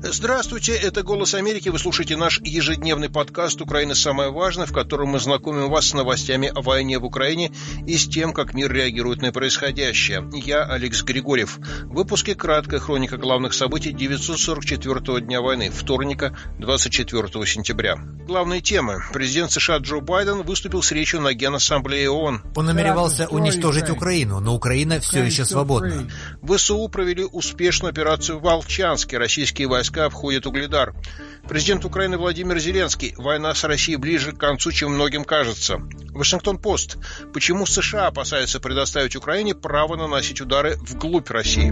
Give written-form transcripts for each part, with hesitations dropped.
Здравствуйте, это «Голос Америки». Вы слушаете наш ежедневный подкаст «Украина. Самое важное», в котором мы знакомим вас с новостями о войне в Украине и с тем, как мир реагирует на происходящее. Я Алекс Григорьев. В выпуске краткая хроника главных событий 944-го дня войны, вторника, 24 сентября. Главные темы. Президент США Джо Байден выступил с речью на Генассамблее ООН. Он намеревался уничтожить Украину, но Украина все еще свободна. ВСУ провели успешную операцию в Волчанске. Российские войска входят в Угледар. Президент Украины Владимир Зеленский. Война с Россией ближе к концу, чем многим кажется. Вашингтон-Пост. Почему США опасаются предоставить Украине право наносить удары вглубь России?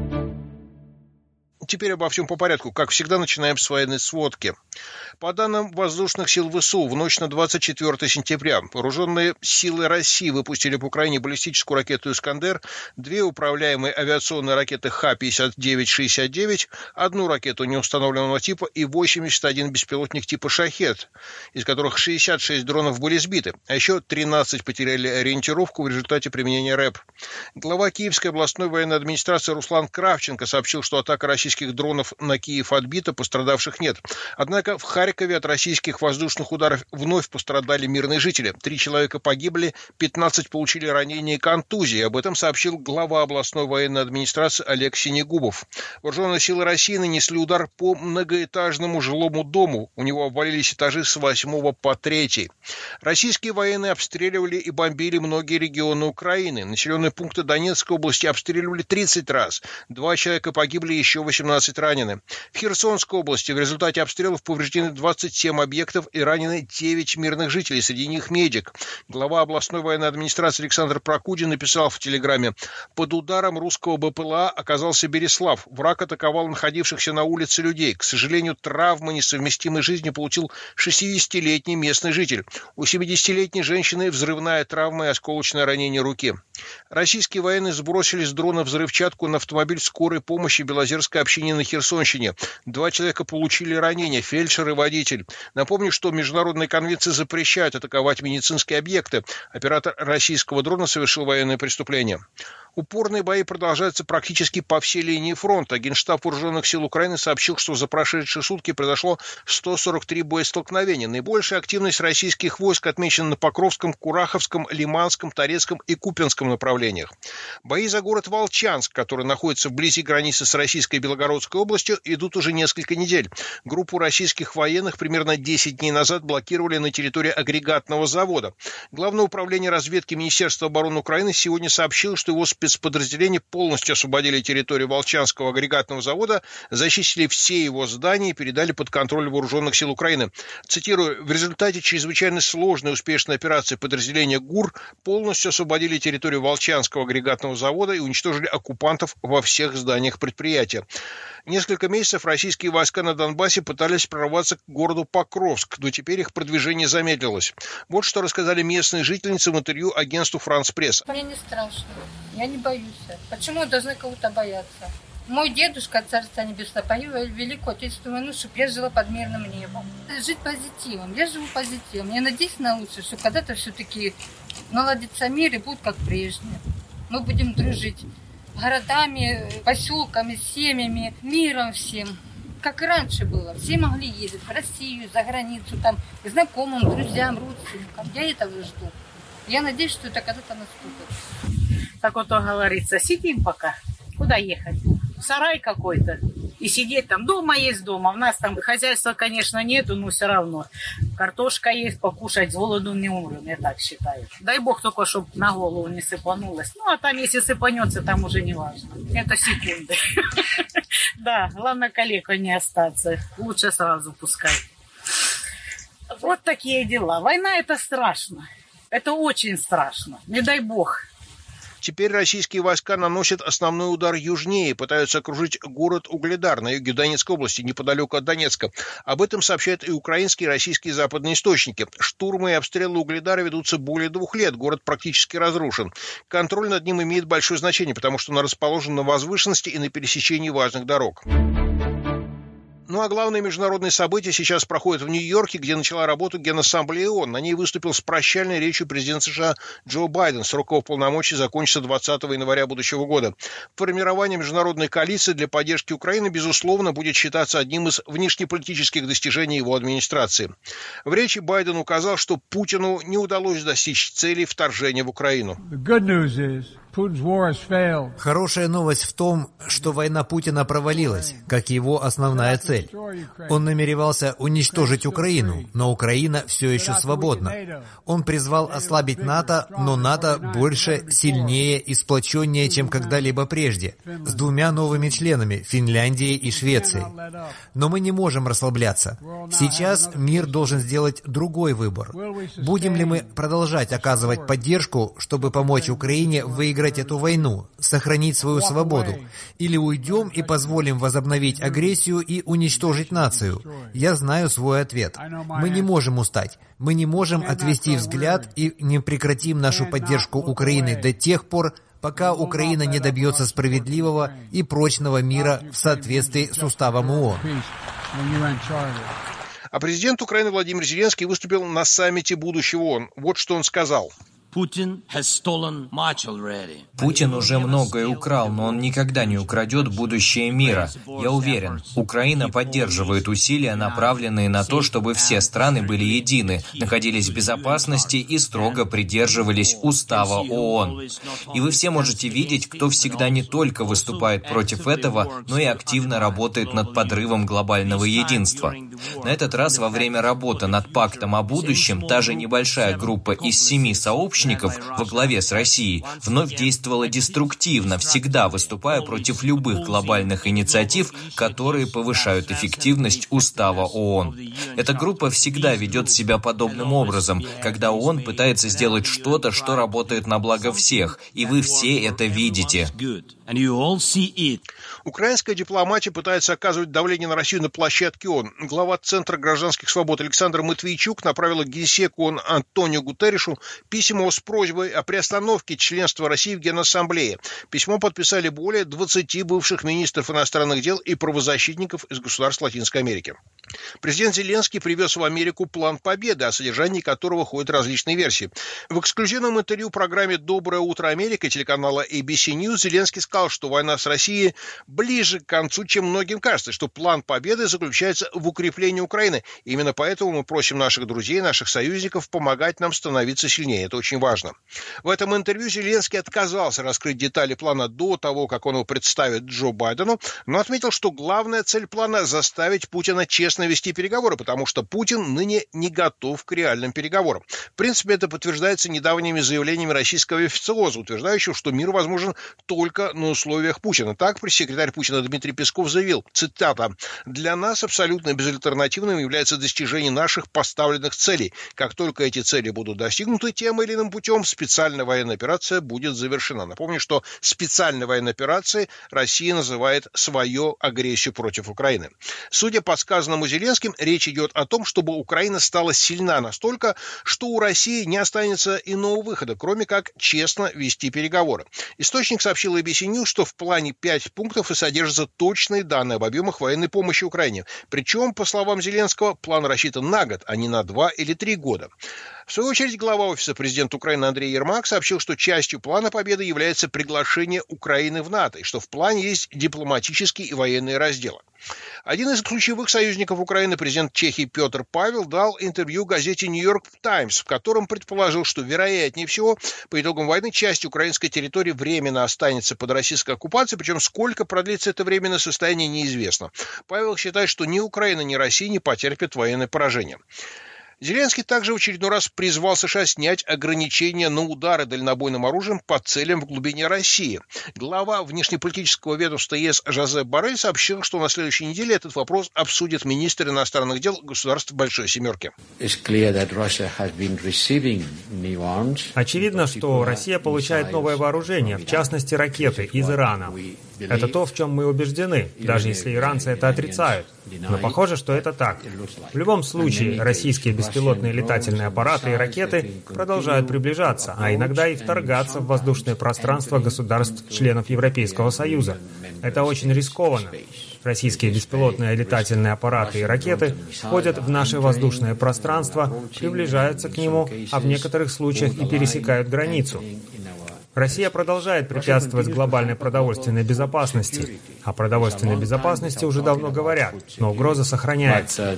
Теперь обо всем по порядку. Как всегда, начинаем с военной сводки. По данным воздушных сил ВСУ, в ночь на 24 сентября вооруженные силы России выпустили по Украине баллистическую ракету «Искандер», 2 управляемые авиационные ракеты Х-59-69, 1 ракету неустановленного типа и 81 беспилотник типа «Шахед», из которых 66 дронов были сбиты, а еще 13 потеряли ориентировку в результате применения РЭП. Глава Киевской областной военной администрации Руслан Кравченко сообщил, что атака российских дронов на Киев отбита, пострадавших нет. Однако в Харькове от российских воздушных ударов вновь пострадали мирные жители. 3 человека погибли, 15 получили ранения и контузии. Об этом сообщил глава областной военной администрации Олег Синегубов. Вооруженные силы России нанесли удар по многоэтажному жилому дому. У него обвалились этажи с 8 по 3. Российские военные обстреливали и бомбили многие регионы Украины. Населенные пункты Донецкой области обстреливали 30 раз. 2 человека погибли, еще 18 ранены. В Херсонской области в результате обстрелов повреждены 27 объектов и ранены 9 мирных жителей, среди них медик. Глава областной военной администрации Александр Прокудин написал в Телеграме: под ударом русского БПЛА оказался Береслав. Враг атаковал находившихся на улице людей. К сожалению, травмы, несовместимой с жизнью, получил 60-летний местный житель. У 70-летней женщины взрывная травма и осколочное ранение руки. Российские военные сбросили с дрона взрывчатку на автомобиль скорой помощи Белозерской общине на Херсонщине. 2 человека получили ранения, фельдшер и водитель. Напомню, что международные конвенции запрещают атаковать медицинские объекты. Оператор российского дрона совершил военное преступление. Упорные бои продолжаются практически по всей линии фронта. Генштаб вооруженных сил Украины сообщил, что за прошедшие сутки произошло 143 боестолкновения. Наибольшая активность российских войск отмечена на Покровском, Кураховском, Лиманском, Торецком и Купянском направлениях. Бои за город Волчанск, который находится вблизи границы с Российской и Белгородской областью, идут уже несколько недель. Группу российских военных примерно 10 дней назад блокировали на территории агрегатного завода. Главное управление разведки Министерства обороны Украины сегодня сообщило, что его спецподразделения полностью освободили территорию Волчанского агрегатного завода, зачистили все его здания и передали под контроль вооруженных сил Украины. Цитирую: в результате чрезвычайно сложной и успешной операции подразделения ГУР полностью освободили территорию Волчанского агрегатного завода и уничтожили оккупантов во всех зданиях предприятия. Несколько месяцев российские войска на Донбассе пытались прорваться к городу Покровск, но теперь их продвижение замедлилось. Вот что рассказали местные жительницы в интервью агентству «Франс Пресс». Мне не страшно, я не боюсь. Почему я должна кого-то бояться? Мой дедушка, Царство Небесное, воевал в Великую Отечественную войну, чтобы я жила под мирным небом. Жить позитивом. Я живу позитивом. Я надеюсь на лучшее, что когда-то все-таки наладится мир и будет как прежде. Мы будем дружить городами, поселками, семьями, миром всем. Как раньше было. Все могли ездить в Россию, за границу, там, к знакомым, друзьям, родственникам. Я этого жду. Я надеюсь, что это когда-то наступит. Как вот то говорится, сидим пока. Куда ехать? В сарай какой-то. И сидеть там. Дома есть дома. У нас там хозяйства, конечно, нету, но все равно. Картошка есть, покушать, с голоду не умрем, я так считаю. Дай бог только, чтобы на голову не сыпанулось. Ну, а там, если сыпанется, там уже не важно. Это секунды. Да, главное, калекой не остаться. Лучше сразу пускай. Вот такие дела. Война — это страшно. Это очень страшно. Не дай бог. Теперь российские войска наносят основной удар южнее и пытаются окружить город Угледар на юге Донецкой области, неподалеку от Донецка. Об этом сообщают и украинские, и российские западные источники. Штурмы и обстрелы Угледара ведутся более 2 лет. Город практически разрушен. Контроль над ним имеет большое значение, потому что он расположен на возвышенности и на пересечении важных дорог. Ну а главное международное событие сейчас проходит в Нью-Йорке, где начала работу Генассамблея ООН. На ней выступил с прощальной речью президент США Джо Байден. Срок его полномочий закончится 20 января будущего года. Формирование международной коалиции для поддержки Украины, безусловно, будет считаться одним из внешнеполитических достижений его администрации. В речи Байден указал, что Путину не удалось достичь целей вторжения в Украину. Хорошая новость в том, что война Путина провалилась, как его основная цель. Он намеревался уничтожить Украину, но Украина все еще свободна. Он призвал ослабить НАТО, но НАТО больше, сильнее и сплоченнее, чем когда-либо прежде, с 2 новыми членами – Финляндией и Швецией. Но мы не можем расслабляться. Сейчас мир должен сделать другой выбор. Будем ли мы продолжать оказывать поддержку, чтобы помочь Украине выиграть эту войну, сохранить свою свободу, или уйдем и позволим возобновить агрессию и уничтожить нацию? Я знаю свой ответ. Мы не можем устать. Мы не можем отвести взгляд и не прекратим нашу поддержку Украины до тех пор, пока Украина не добьется справедливого и прочного мира в соответствии с уставом ООН. А президент Украины Владимир Зеленский выступил на саммите будущего ООН. Вот что он сказал. Путин уже многое украл, но он никогда не украдет будущее мира. Я уверен, Украина поддерживает усилия, направленные на то, чтобы все страны были едины, находились в безопасности и строго придерживались устава ООН. И вы все можете видеть, кто всегда не только выступает против этого, но и активно работает над подрывом глобального единства. На этот раз во время работы над пактом о будущем та же небольшая группа из 7 сообщников во главе с Россией вновь действовала деструктивно, всегда выступая против любых глобальных инициатив, которые повышают эффективность устава ООН. Эта группа всегда ведет себя подобным образом, когда ООН пытается сделать что-то, что работает на благо всех, и вы все это видите. Украинская дипломатия пытается оказывать давление на Россию на площадке ООН. Глава Центра гражданских свобод Александр Матвейчук направила генсеку ООН Антонио Гутерришу письмо с просьбой о приостановке членства России в Генассамблее. Письмо подписали более 20 бывших министров иностранных дел и правозащитников из государств Латинской Америки. Президент Зеленский привез в Америку план победы, о содержании которого ходят различные версии. В эксклюзивном интервью программе «Доброе утро, Америка» телеканала ABC News Зеленский сказал, что война с Россией ближе к концу, чем многим кажется, что план победы заключается в укреплении Украины. Именно поэтому мы просим наших друзей, наших союзников помогать нам становиться сильнее. Это очень важно. В этом интервью Зеленский отказался раскрыть детали плана до того, как он его представит Джо Байдену, но отметил, что главная цель плана – заставить Путина честно вести переговоры, потому что Путин ныне не готов к реальным переговорам. В принципе, это подтверждается недавними заявлениями российского официоза, утверждающего, что мир возможен только на условиях Путина. Так, пресс-секретарь Путина Дмитрий Песков заявил, цитата, «Для нас абсолютно безальтернативным является достижение наших поставленных целей. Как только эти цели будут достигнуты тем или иным путем, специальная военная операция будет завершена». Напомню, что специальной военной операцией Россия называет свою агрессию против Украины. Судя по сказанному Зеленским, речь идет о том, чтобы Украина стала сильна настолько, что у России не останется иного выхода, кроме как честно вести переговоры. Источник сообщил ABC News, что в плане 5 пунктов и содержатся точные данные об объемах военной помощи Украине. Причем, по словам Зеленского, план рассчитан на год, а не на 2 или 3 года. В свою очередь, глава Офиса президента Украины Андрей Ермак сообщил, что частью плана победы является приглашение Украины в НАТО, и что в плане есть дипломатические и военные разделы. Один из ключевых союзников Украины, президент Чехии Петр Павел, дал интервью газете «Нью-Йорк Таймс», в котором предположил, что, вероятнее всего, по итогам войны часть украинской территории временно останется под российской оккупацией, причем сколько продлится это временное состояние, неизвестно. Павел считает, что ни Украина, ни Россия не потерпят военное поражение. Зеленский также в очередной раз призвал США снять ограничения на удары дальнобойным оружием по целям в глубине России. Глава внешнеполитического ведомства ЕС Жозеп Боррель сообщил, что на следующей неделе этот вопрос обсудит министр иностранных дел государств Большой Семерки. Очевидно, что Россия получает новое вооружение, в частности ракеты из Ирана. Это то, в чем мы убеждены, даже если иранцы это отрицают. Но похоже, что это так. В любом случае, российские беспилотники беспилотные летательные аппараты и ракеты продолжают приближаться, а иногда и вторгаться в воздушное пространство государств-членов Европейского Союза. Это очень рискованно. Российские беспилотные летательные аппараты и ракеты входят в наше воздушное пространство, приближаются к нему, а в некоторых случаях и пересекают границу. Россия продолжает препятствовать глобальной продовольственной безопасности. О продовольственной безопасности уже давно говорят, но угроза сохраняется.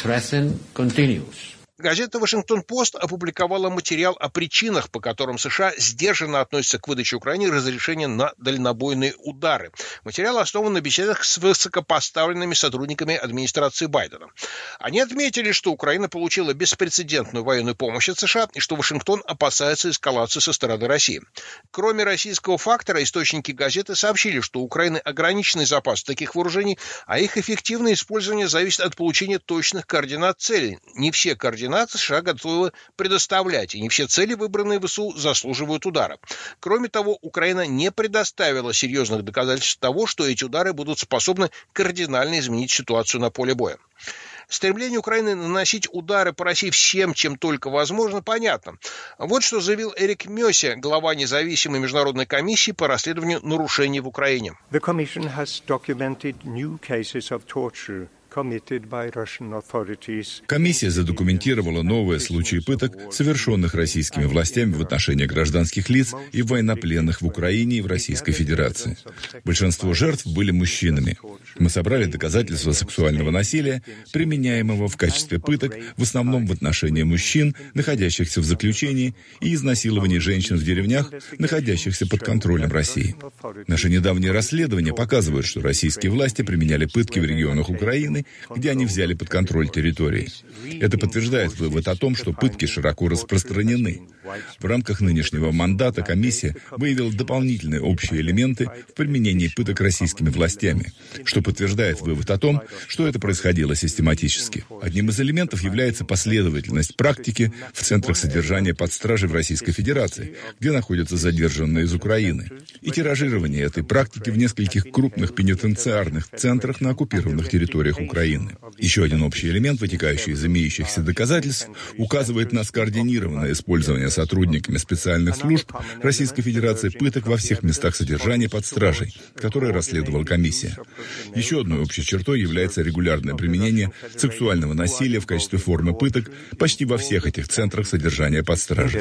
Газета «Вашингтон-Пост» опубликовала материал о причинах, по которым США сдержанно относятся к выдаче Украине разрешения на дальнобойные удары. Материал основан на беседах с высокопоставленными сотрудниками администрации Байдена. Они отметили, что Украина получила беспрецедентную военную помощь от США и что Вашингтон опасается эскалации со стороны России. Кроме российского фактора, источники газеты сообщили, что у Украины ограниченный запас таких вооружений, а их эффективное использование зависит от получения точных координат целей. Не все координаты США готовы предоставлять, и не все цели, выбранные ВСУ, заслуживают удара. Кроме того, Украина не предоставила серьезных доказательств того, что эти удары будут способны кардинально изменить ситуацию на поле боя. Стремление Украины наносить удары по России всем, чем только возможно, понятно. Вот что заявил Эрик Мёсе, глава независимой международной комиссии по расследованию нарушений в Украине. Комиссия задокументировала новые случаи пыток, совершенных российскими властями в отношении гражданских лиц и военнопленных в Украине и в Российской Федерации. Большинство жертв были мужчинами. Мы собрали доказательства сексуального насилия, применяемого в качестве пыток в основном в отношении мужчин, находящихся в заключении, и изнасилований женщин в деревнях, находящихся под контролем России. Наши недавние расследования показывают, что российские власти применяли пытки в регионах Украины, где они взяли под контроль территории. Это подтверждает вывод о том, что пытки широко распространены. В рамках нынешнего мандата комиссия выявила дополнительные общие элементы в применении пыток российскими властями, что подтверждает вывод о том, что это происходило систематически. Одним из элементов является последовательность практики в центрах содержания под стражей в Российской Федерации, где находятся задержанные из Украины, и тиражирование этой практики в нескольких крупных пенитенциарных центрах на оккупированных территориях Украины. Еще один общий элемент, вытекающий из имеющихся доказательств, указывает на скоординированное использование сотрудниками специальных служб Российской Федерации пыток во всех местах содержания под стражей, которые расследовала комиссия. Еще одной общей чертой является регулярное применение сексуального насилия в качестве формы пыток почти во всех этих центрах содержания под стражей.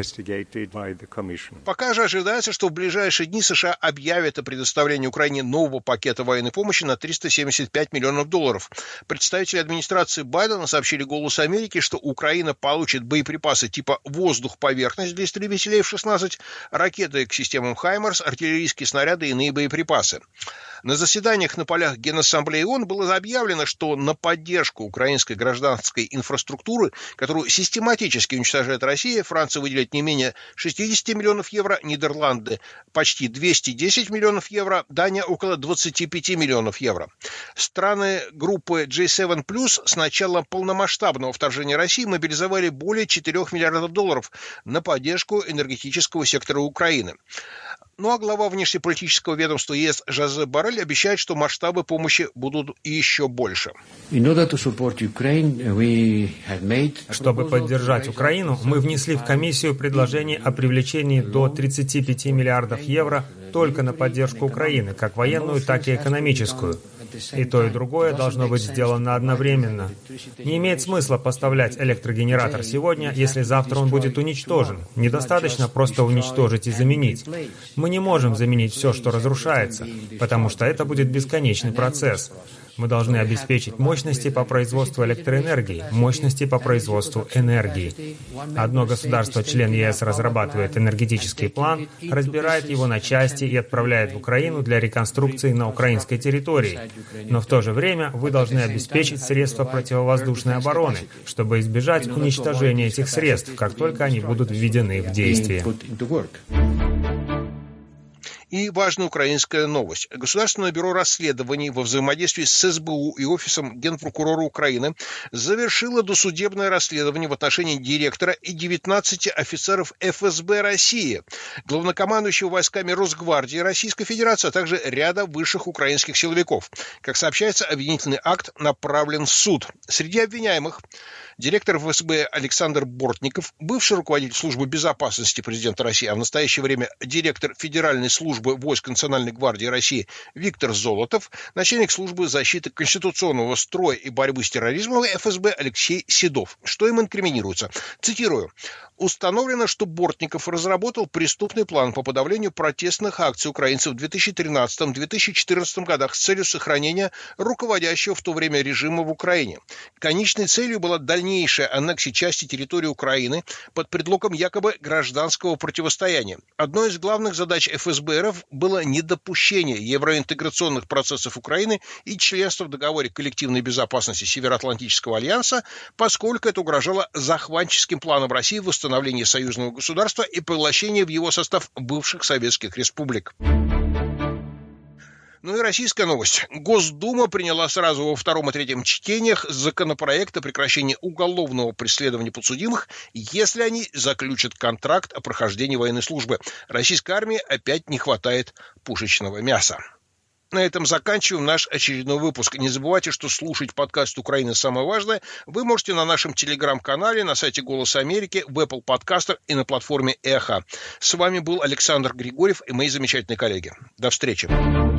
Пока же ожидается, что в ближайшие дни США объявят о предоставлении Украине нового пакета военной помощи на $375 миллионов. Представители администрации Байдена сообщили «Голосу Америки», что Украина получит боеприпасы типа «воздух-поверхность» для истребителей F-16, ракеты к системам «Хаймарс», артиллерийские снаряды и иные боеприпасы. На заседаниях на полях Генассамблеи ООН было объявлено, что на поддержку украинской гражданской инфраструктуры, которую систематически уничтожает Россия, Франция выделит не менее 60 миллионов евро, Нидерланды почти 210 миллионов евро, Дания около 25 миллионов евро. Страны группы G7+ с начала полномасштабного вторжения России мобилизовали более $4 миллиардов на поддержку энергетического сектора Украины. Ну а глава внешнеполитического ведомства ЕС Жозеп Боррель обещает, что масштабы помощи будут еще больше. Чтобы поддержать Украину, мы внесли в комиссию предложение о привлечении до 35 миллиардов евро только на поддержку Украины, как военную, так и экономическую. И то, и другое должно быть сделано одновременно. Не имеет смысла поставлять электрогенератор сегодня, если завтра он будет уничтожен. Недостаточно просто уничтожить и заменить. Мы не можем заменить все, что разрушается, потому что это будет бесконечный процесс. Мы должны обеспечить мощности по производству электроэнергии, мощности по производству энергии. Одно государство-член ЕС разрабатывает энергетический план, разбирает его на части и отправляет в Украину для реконструкции на украинской территории. Но в то же время вы должны обеспечить средства противовоздушной обороны, чтобы избежать уничтожения этих средств, как только они будут введены в действие. И важная украинская новость. Государственное бюро расследований во взаимодействии с СБУ и Офисом Генпрокурора Украины завершило досудебное расследование в отношении директора и 19 офицеров ФСБ России, главнокомандующего войсками Росгвардии Российской Федерации, а также ряда высших украинских силовиков. Как сообщается, обвинительный акт направлен в суд. Среди обвиняемых директор ФСБ Александр Бортников, бывший руководитель службы безопасности президента России, а в настоящее время директор Федеральной службы войск Национальной гвардии России Виктор Золотов, начальник службы защиты конституционного строя и борьбы с терроризмом ФСБ Алексей Седов. Что им инкриминируется? Цитирую. Установлено, что Бортников разработал преступный план по подавлению протестных акций украинцев в 2013-2014 годах с целью сохранения руководящего в то время режима в Украине. Конечной целью была дальнейшая аннексия части территории Украины под предлогом якобы гражданского противостояния. Одной из главных задач ФСБ РФ было недопущение евроинтеграционных процессов Украины и членства в договоре коллективной безопасности Североатлантического альянса, поскольку это угрожало захватческим планам России восстановления союзного государства и поглощения в его состав бывших советских республик. Ну и российская новость. Госдума приняла сразу во втором и третьем чтениях законопроект о прекращении уголовного преследования подсудимых, если они заключат контракт о прохождении военной службы. Российской армии опять не хватает пушечного мяса. На этом заканчиваем наш очередной выпуск. Не забывайте, что слушать подкаст «Украина. Самое важное» вы можете на нашем телеграм-канале, на сайте «Голос Америки», в Apple подкастах и на платформе «Эхо». С вами был Александр Григорьев и мои замечательные коллеги. До встречи.